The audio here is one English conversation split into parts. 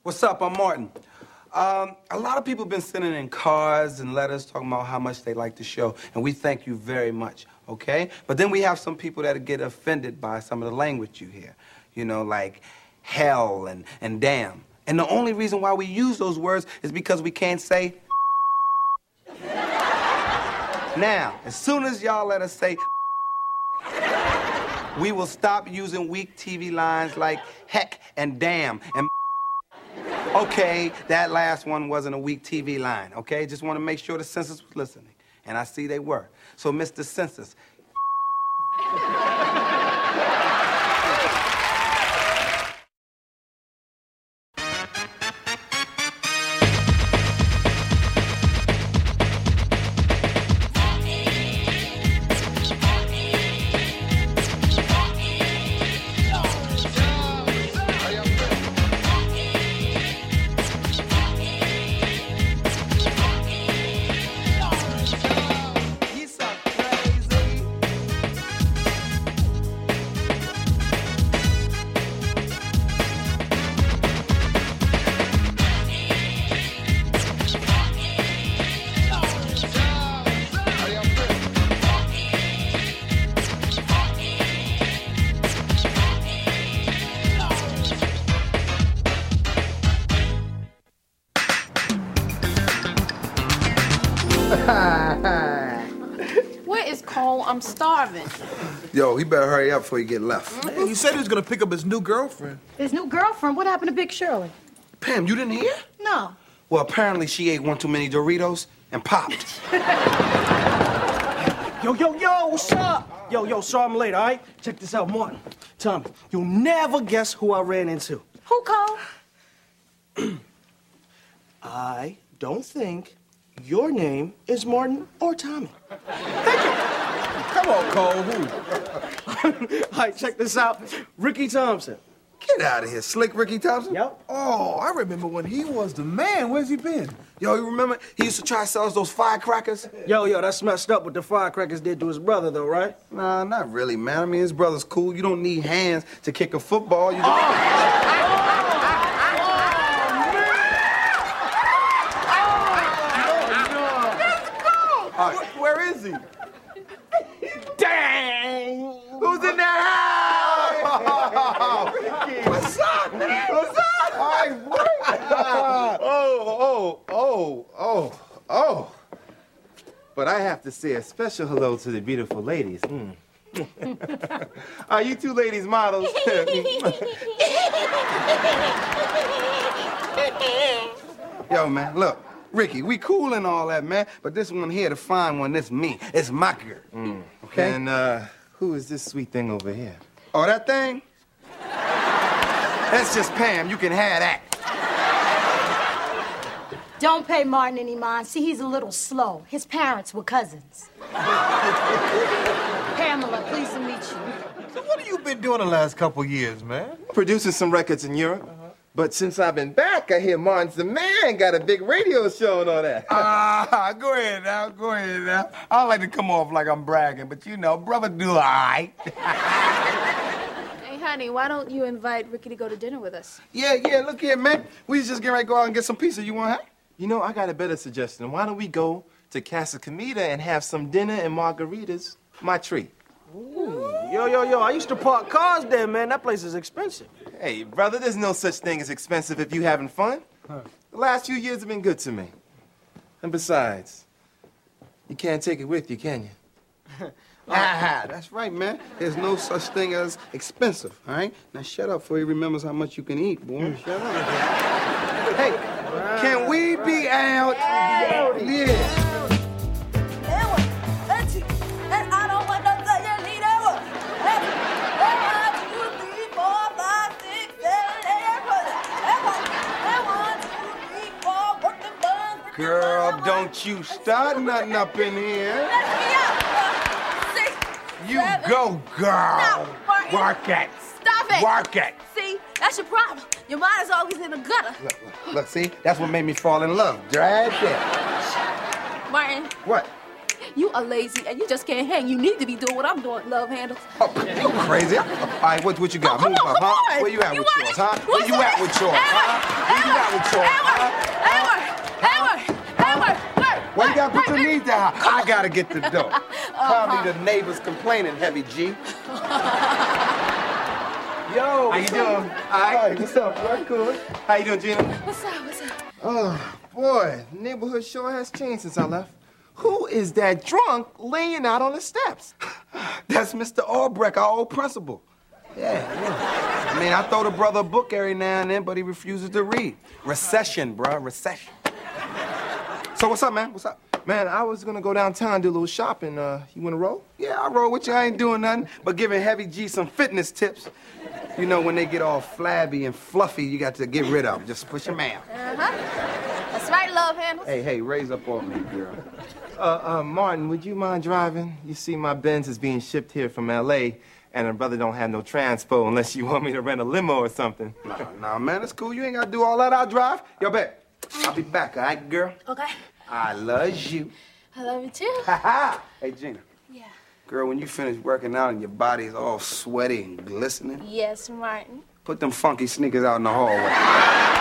What's up? I'm Martin. A lot of people have been sending in cards and letters talking about how much they like the show, and we thank you very much, okay? But then we have some people that get offended by some of the language you hear, you know, like hell and damn. And the only reason why we use those words is because we can't say now, as soon as y'all let us say we will stop using weak TV lines like heck and damn and okay, that last one wasn't a weak TV line, okay? Just want to make sure the census was listening. And I see they were. So, Mr. Census. Where is Cole? I'm starving. Yo, he better hurry up before he get left. Hey, he said he was gonna pick up his new girlfriend. His new girlfriend? What happened to Big Shirley? Pam, you didn't hear? No. Well, apparently she ate one too many Doritos and popped. Yo, what's up? Yo, sorry I'm late, all right? Check this out, Martin. Tommy, you'll never guess who I ran into. Who, Cole? I don't think your name is Martin or Tommy. Come on, Cole, who? All right, check this out. Ricky Thompson. Get out of here, Slick Ricky Thompson. Yep. Oh, I remember when he was the man. Where's he been? Yo, you remember he used to try to sell us those firecrackers? Yo, that's messed up what the firecrackers did to his brother, though, right? Nah, not really, man. I mean, his brother's cool. You don't need hands to kick a football. You just... Where is he? Dang! Who's in that house? What's up, man? What's up? Hi, Oh. But I have to say a special hello to the beautiful ladies. Are you two ladies models? Yo, man, look. Ricky, we cool and all that, man, but this one here, the fine one, this me. It's my girl. Okay? And who is this sweet thing over here? Oh, that thing? That's just Pam. You can have that. Don't pay Martin any mind. See, he's a little slow. His parents were cousins. Pamela, pleased to meet you. So what have you been doing the last couple years, man? Producing some records in Europe. But since I've been back, I hear Martin's the man, got a big radio show and all that. Go ahead now. I don't like to come off like I'm bragging, but you know, brother do all right. Hey, honey, why don't you invite Ricky to go to dinner with us? Yeah, look here, man. We just getting ready to go out and get some pizza. You want to have? You know, I got a better suggestion. Why don't we go to Casa Comida and have some dinner and margaritas? My treat. Ooh. Yo, I used to park cars there, man. That place is expensive. Hey, brother, there's no such thing as expensive if you having fun. The last few years have been good to me. And besides, you can't take it with you, can you? That's right, man. There's no such thing as expensive, all right? Now shut up before he remembers how much you can eat, boy. Shut up. Hey, can we be out? Yeah. Girl, don't you start nothing up in here. You go, girl. No, Martin. Work it. Stop it. Work it. See, that's your problem. Your mind is always in the gutter. Look, see? That's what made me fall in love. Right there. Martin, What? You are lazy and you just can't hang. You need to be doing what I'm doing, love handles. Oh, you crazy? All right, what you got? Come Move on, up, come huh? on. Where you at You with want yours, it? huh? Where What's you at it? with yours, huh? Where you at with yours, huh? Well, you gotta put your knees down. I gotta get the dough. Probably the neighbors complaining, Heavy G. Yo, How you doing? All right. what's up, bro? Cool. How you doing, Gina? What's up? What's up? Oh, boy, the neighborhood sure has changed since I left. Who is that drunk laying out on the steps? That's Mr. Albrecht, our old principal. Yeah. I mean, I throw the brother a book every now and then, but he refuses to read. Recession, bruh, recession. So what's up, man? What's up? Man, I was gonna go downtown and do a little shopping. You wanna roll? Yeah, I roll with you. I ain't doing nothing but giving Heavy G some fitness tips. You know, when they get all flabby and fluffy, you got to get rid of them. Just push them out. That's right, love handles. Hey, raise up on me, girl. Martin, would you mind driving? You see, my Benz is being shipped here from L.A., and her brother don't have no transpo unless you want me to rent a limo or something. Nah, man, it's cool. You ain't got to do all that. I'll drive. Yo, babe, I'll be back, all right, girl? Okay. I love you. I love you too. Hey, Gina. Yeah. Girl, when you finish working out and your body's all sweaty and glistening, Yes, Martin. put them funky sneakers out in the hallway.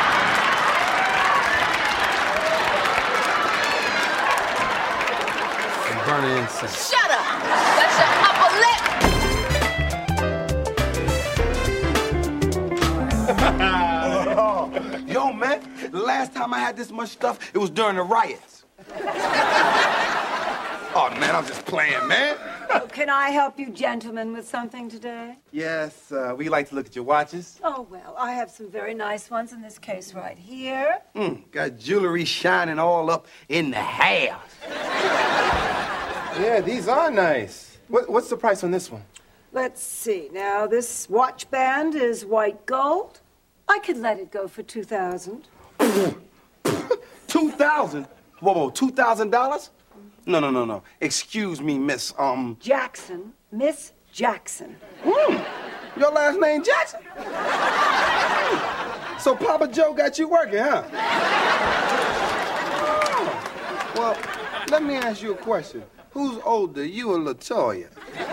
And burn it incense. Shut up! That's your upper lip. Yo, man, the last time I had this much stuff, it was during the riots. Oh, man, I'm just playing, man. Oh, can I help you gentlemen with something today? Yes, we like to look at your watches. Oh, well, I have some very nice ones in this case right here. Got jewelry shining all up in the house. Yeah, these are nice. What's the price on this one? Let's see. Now, this watch band is white gold. I could let it go for $2,000. 2,000? Whoa, $2,000? No. Excuse me, Miss, Jackson. Miss Jackson. Your last name Jackson? So Papa Joe got you working, huh? Oh. Well, let me ask you a question. Who's older, you or LaToya?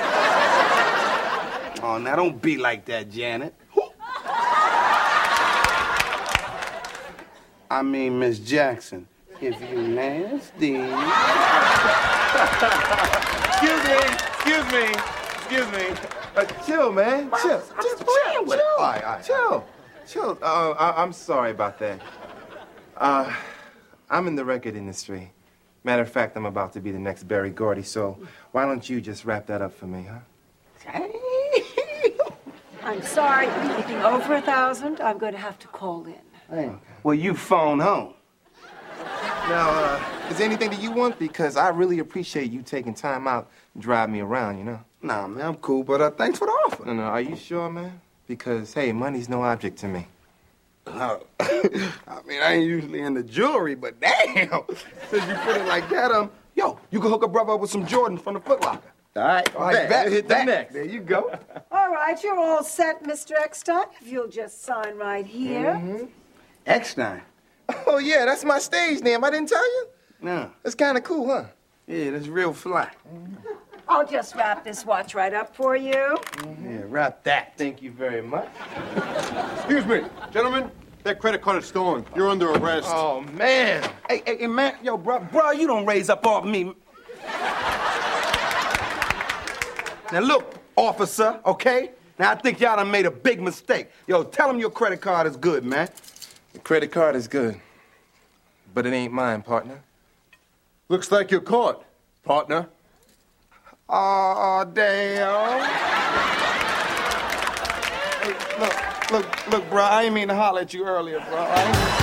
Oh, now don't be like that, Janet. I mean, Miss Jackson, if you nasty. Excuse me. Chill, man. Chill. Just chill. with it. All right. Chill. I'm sorry about that. I'm in the record industry. Matter of fact, I'm about to be the next Berry Gordy, so why don't you just wrap that up for me, huh? I'm sorry. Anything over $1,000, I'm going to have to call in. Hey, well, you phone home. Now, is there anything that you want? Because I really appreciate you taking time out to drive me around, you know? Nah, man, I'm cool, but thanks for the offer. No, are you sure, man? Because, hey, money's no object to me. I mean, I ain't usually into jewelry, but damn, since you put it like that, yo, you can hook a brother up with some Jordans from the Foot Locker. All right, bet. hit that next. There you go. All right, you're all set, Mr. Eckstein. If you'll just sign right here. Eckstein. Oh, yeah, that's my stage name. I didn't tell you? No. That's kind of cool, huh? Yeah, that's real fly. I'll just wrap this watch right up for you. Yeah, wrap that. Thank you very much. Excuse me, gentlemen. That credit card is stolen. You're under arrest. Oh, man. Hey, man, yo, bro, you don't raise up off me. Now, look, officer, okay? Now, I think y'all done made a big mistake. Yo, tell him your credit card is good, man. The credit card is good, but it ain't mine, partner. Looks like you're caught, partner. Aw, damn. Hey, look, bro, I ain't mean to holler at you earlier, bro.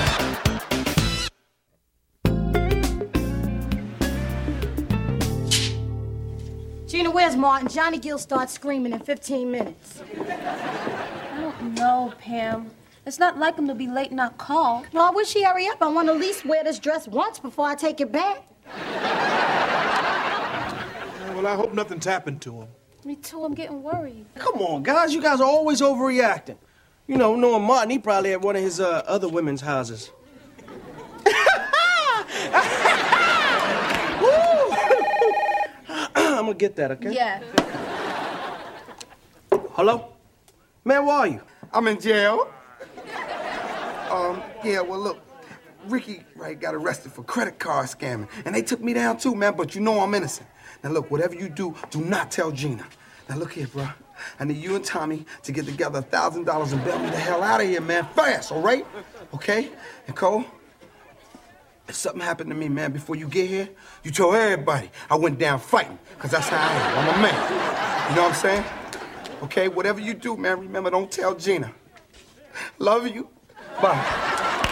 Gina, where's Martin? Johnny Gill starts screaming in 15 minutes. I don't know, Pam. It's not like him to be late in our call. Well, I wish he'd hurry up. I want to at least wear this dress once before I take it back. Well, I hope nothing's happened to him. Me too, I'm getting worried. Come on, guys. You guys are always overreacting. You know, knowing Martin, he probably at one of his other women's houses. Woo! I'm gonna get that, okay? Yeah. Hello? Man, where are you? I'm in jail. Yeah, well, look, Ricky, right, got arrested for credit card scamming. And they took me down too, man, but you know I'm innocent. Now, look, whatever you do, do not tell Gina. Now, look here, bro. I need you and Tommy to get together $1,000 and bail me the hell out of here, man. Fast, all right? Okay? And Cole, if something happened to me, man, before you get here, you tell everybody I went down fighting, because that's how I am. I'm a man. You know what I'm saying? Okay, whatever you do, man, remember, don't tell Gina. Love you. Bye.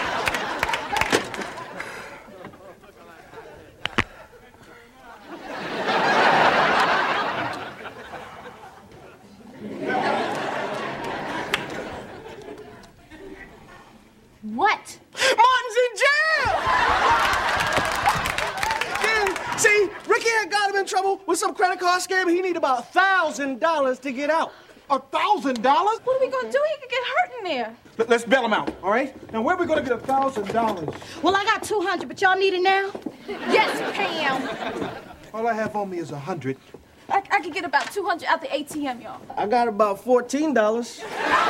What? Martin's in jail! Yeah, see, Ricky had got him in trouble with some credit card scam. He need about $1,000 to get out. $1,000? What are we gonna do? He could get hurt in there. Let's bail him out, all right? Now, where are we gonna get $1,000? Well, I got 200, but y'all need it now? Yes, Pam. All I have on me is 100. I could get about 200 out the ATM, y'all. I got about $14.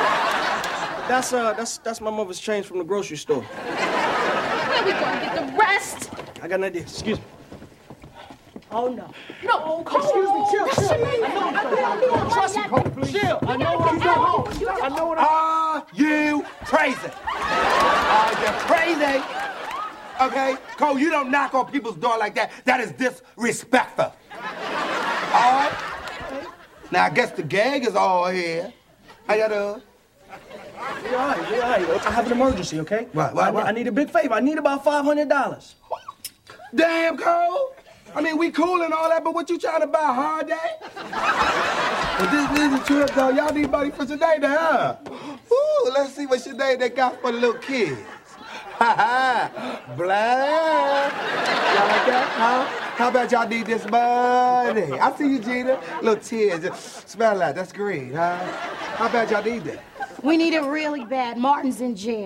That's my mother's change from the grocery store. Where are we gonna get the rest? I got an idea. Excuse me. Oh, no. No, Cole. Excuse me, chill. Trust me, Cole, please. Chill. I know what I'm doing. I know what I'm Are you crazy? Are you crazy? Okay? Cole, you don't knock on people's door like that. That is disrespectful. All right? Now, I guess the gag is all here. How y'all doing? We all right. I have an emergency, okay? What? I need a big favor. I need about $500. Damn, Cole. I mean, we cool and all that, but what you trying to buy, a hard day? Well, this is a trip, though. Y'all need money for today, huh? Ooh, let's see what today they got for the little kids. Ha ha. Black. Y'all like that, huh? How about y'all need this money? I see you, Gina. Little tears. Just smell that. That's great, huh? How about y'all need that? We need it really bad. Martin's in jail.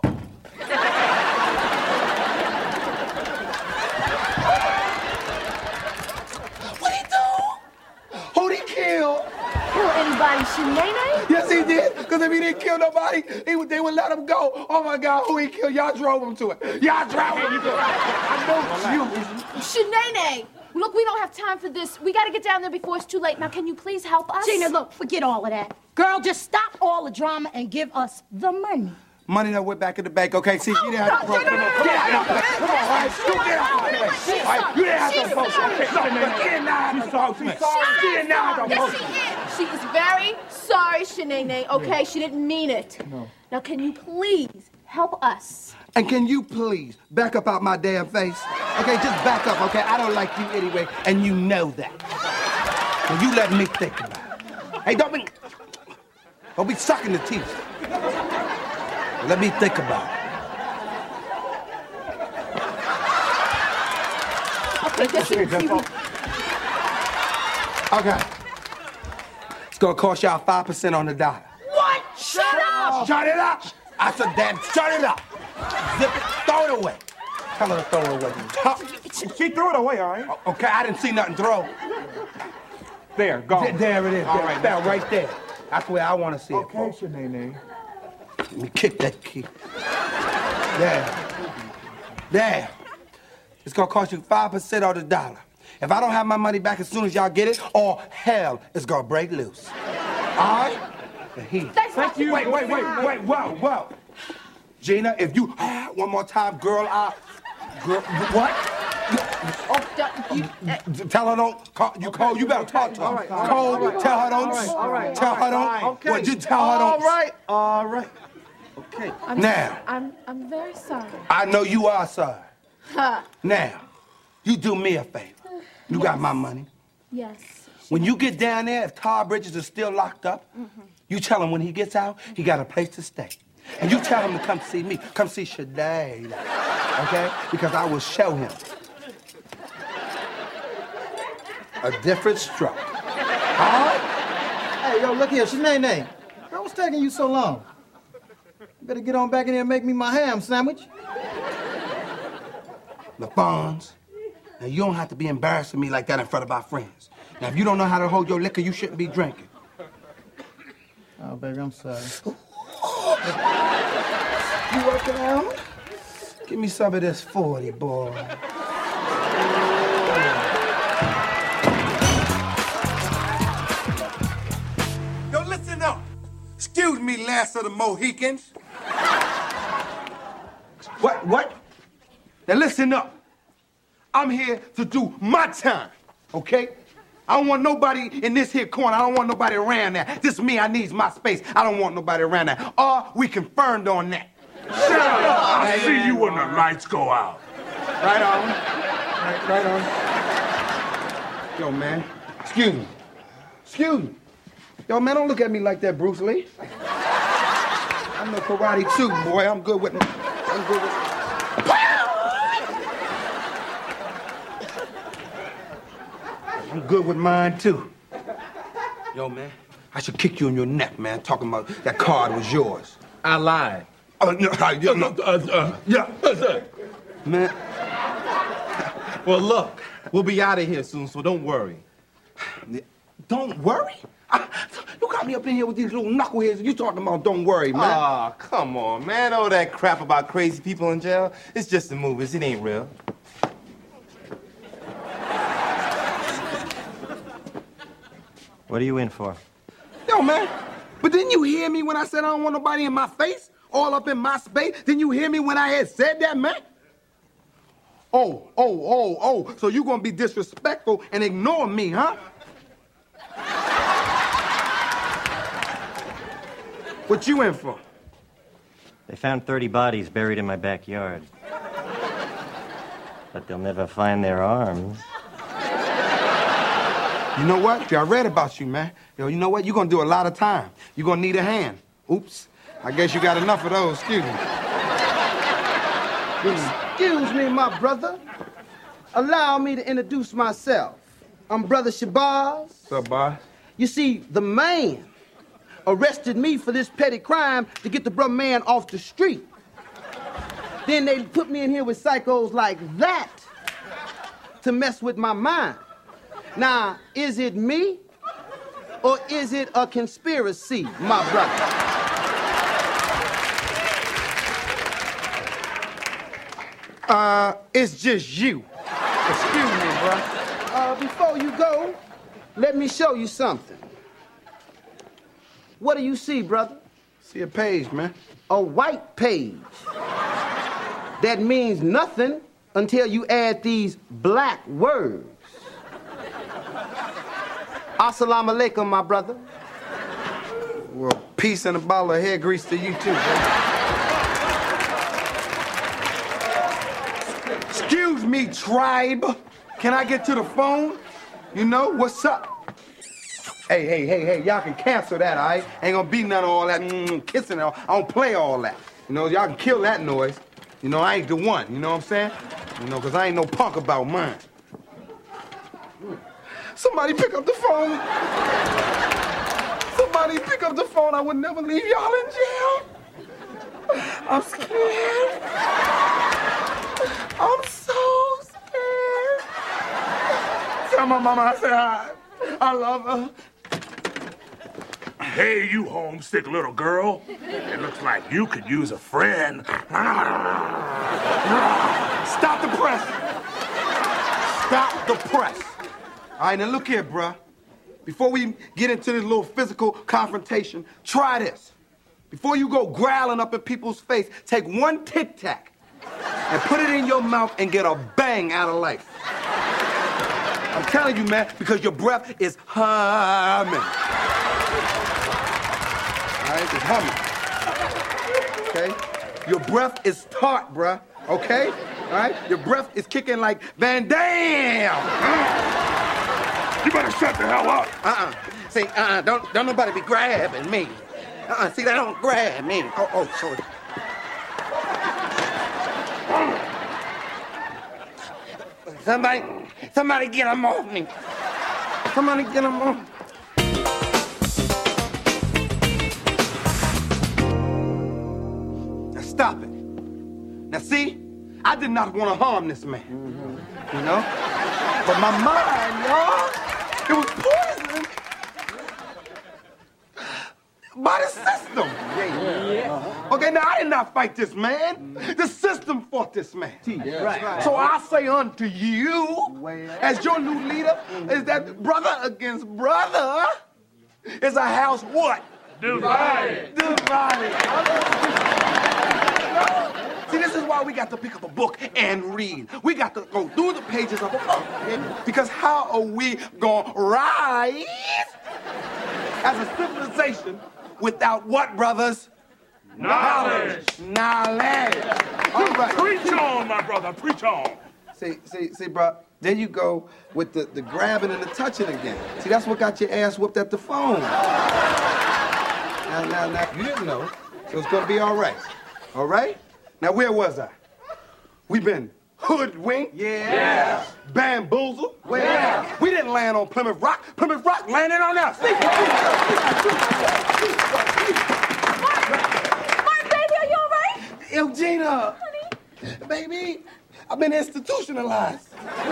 What he do? Who'd he kill? Kill anybody, Shanae? Yes, he did. Because if he didn't kill nobody, they would let him go. Oh, my God, who he killed? Y'all drove him to it. Y'all drove him to it. I know it's you. Shanae! Look, we don't have time for this. We gotta get down there before it's too late. Now, can you please help us? Gina, look, forget all of that. Girl, just stop all the drama and give us the money. Money that went back in the bank, okay? See, you didn't have to Get out of the way. Come on, all right? You get out of the way. All right? You didn't have to approach her. She didn't have to approach me. She didn't have to approach me. Yes, she is. She is very sorry, Shanae, okay? She didn't mean it. No. Now, can you please help us? And can you please back up out my damn face? Okay, just back up, okay? I don't like you anyway, and you know that. So you let me think about it. Hey, don't be sucking the teeth. Let me think about it. Okay. It's gonna cost y'all 5% on the dollar. What? Shut up! Shut it up! I said, damn, shut it up. Zip it, throw it away. Tell her to throw it away. She threw it away, all right? Okay, I didn't see nothing throw. There, go. There it is. All There, right, fell right there. That's where I want to see it. Okay, Shanae. Let me kick that key. There. It's gonna cost you 5% on the dollar. If I don't have my money back as soon as y'all get it, all hell is gonna break loose. All right? Thank you. Wait, whoa. Gina, if you one more time, girl, what? Tell her don't call. You better talk to her. Cole, tell her don't. Tell her don't. Okay. What, you tell her don't. All right. Okay. I'm very sorry. I know you are sorry. Now, you do me a favor. You got my money. Yes. When you get down there, if Tar Bridges is still locked up, you tell him when he gets out, he got a place to stay. And you tell him to come see me. Come see Shanae. Okay? Because I will show him a different stroke. All right? Hey, yo, look here, Shanae. What's taking you so long? You better get on back in here and make me my ham sandwich. LaFons, now you don't have to be embarrassing me like that in front of our friends. Now, if you don't know how to hold your liquor, you shouldn't be drinking. Oh, baby, I'm sorry. You working out? Give me some of this 40, boy. Yo, listen up. Excuse me, last of the Mohicans. What? Now listen up. I'm here to do my time, okay? I don't want nobody in this here corner. I don't want nobody around there. This is me. I need my space. I don't want nobody around there. We confirmed on that. Shut up. I'll see you when the lights go out. Right on. Right on. Yo, man. Excuse me. Yo, man, don't look at me like that, Bruce Lee. I know karate too, boy. I'm good with I'm good with mine, too. Yo, man, I should kick you in your neck, man, talking about that card was yours. I lied. Man. Well, look, we'll be out of here soon, so don't worry. Don't worry? You got me up in here with these little knuckleheads. You talking about don't worry, man. Aw, come on, man. All that crap about crazy people in jail, it's just the movies. It ain't real. What are you in for? Yo, man, but didn't you hear me when I said I don't want nobody in my face? All up in my space? Didn't you hear me when I had said that, man? Oh. So you gonna be disrespectful and ignore me, huh? What you in for? They found 30 bodies buried in my backyard. But they'll never find their arms. You know what? I read about you, man. Yo, you know what? You're gonna do a lot of time. You're gonna need a hand. Oops. I guess you got enough of those. Excuse me. Excuse me, my brother. Allow me to introduce myself. I'm Brother Shabazz. What's up, boss? You see, the man arrested me for this petty crime to get the brother man off the street. Then they put me in here with psychos like that to mess with my mind. Now, is it me or is it a conspiracy, my brother? It's just you. Excuse me, bro. Before you go, let me show you something. What do you see, brother? See a page, man. A white page. That means nothing until you add these black words. Assalamu alaikum, my brother. Well, peace and a bottle of hair grease to you, too, bro. Excuse me, tribe. Can I get to the phone? You know, what's up? Hey, y'all can cancel that, all right? Ain't gonna be none of all that kissing. I don't play all that. You know, y'all can kill that noise. You know, I ain't the one, you know what I'm saying? You know, because I ain't no punk about mine. Somebody pick up the phone. Somebody pick up the phone. I would never leave y'all in jail. I'm scared. I'm so scared. Tell my mama I said hi. I love her. Hey, you homesick little girl. It looks like you could use a friend. Stop the press. Stop the press. All right, now look here, bruh. Before we get into this little physical confrontation, try this. Before you go growling up in people's face, take one Tic Tac and put it in your mouth and get a bang out of life. I'm telling you, man, because your breath is humming. All right, it's humming. Okay? Your breath is taut, bruh. Okay? All right? Your breath is kicking like Van Damme. You better shut the hell up. See, don't nobody be grabbing me. See, they don't grab me. Oh, sorry. Somebody get him off me. Somebody get him off. Now stop it. Now see, I did not want to harm this man. You know? But my mind, y'all, It was poisoned by the system. Okay, now I did not fight this man. The system fought this man. Right. So I say unto you, as your new leader, is that brother against brother is a house what? Divided. See, this is why we got to pick up a book and read. We got to go through the pages of a book. Because how are we going to rise as a civilization without what, brothers? Knowledge. All right. Preach on, my brother. Preach on. See, bro, there you go with the grabbing and the touching again. See, that's what got your ass whooped at the phone. Now, you didn't know, so it's gonna be all right. All right? Now, where was I? We been hoodwinked. Yeah. Bamboozled. Yeah. We didn't land on Plymouth Rock. Plymouth Rock landed on us. Martin, baby, are you all right? Eugenia. Honey? Baby, I've been institutionalized.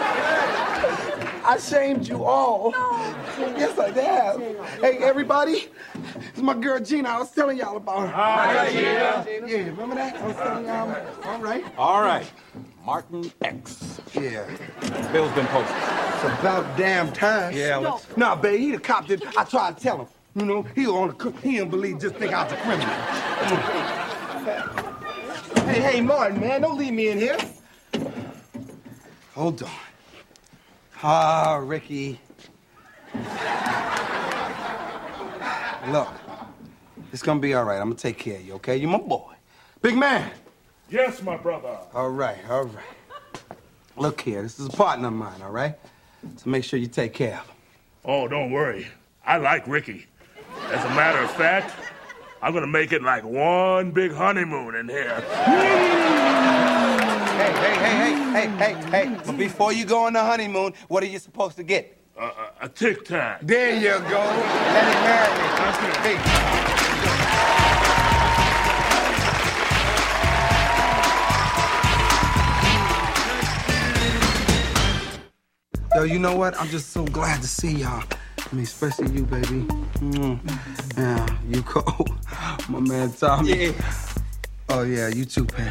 I shamed you all. Yes, I have. Hey, everybody, it's my girl Gina. I was telling y'all about her. Hi, Gina. Yeah, remember that? I was telling y'all. All right. All right. Martin X. Yeah. Bill's been posted. It's about damn time. Yeah, Nah, babe, he the cop that I tried to tell him. You know, he didn't believe, just think I was a criminal. Hey, Martin, man, don't leave me in here. Hold on. Ah, Ricky. Look, it's gonna be all right. I'm gonna take care of you, okay? You my boy. Big man. Yes, my brother. All right. Look here, this is a partner of mine, all right? So make sure you take care of him. Oh, don't worry. I like Ricky. As a matter of fact, I'm gonna make it like one big honeymoon in here. Hey. But before you go on the honeymoon, what are you supposed to get? A Tic Tac. There you go. Let it marinate. Hey. Yo, you know what? I'm just so glad to see y'all. I mean, especially you, baby. Yeah, you cold. My man Tommy. Yeah. Oh, yeah, you too, Pam.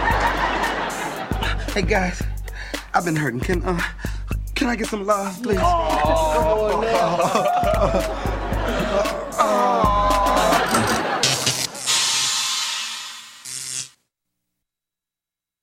Hey, guys, I've been hurting. Can I get some love, please? Oh,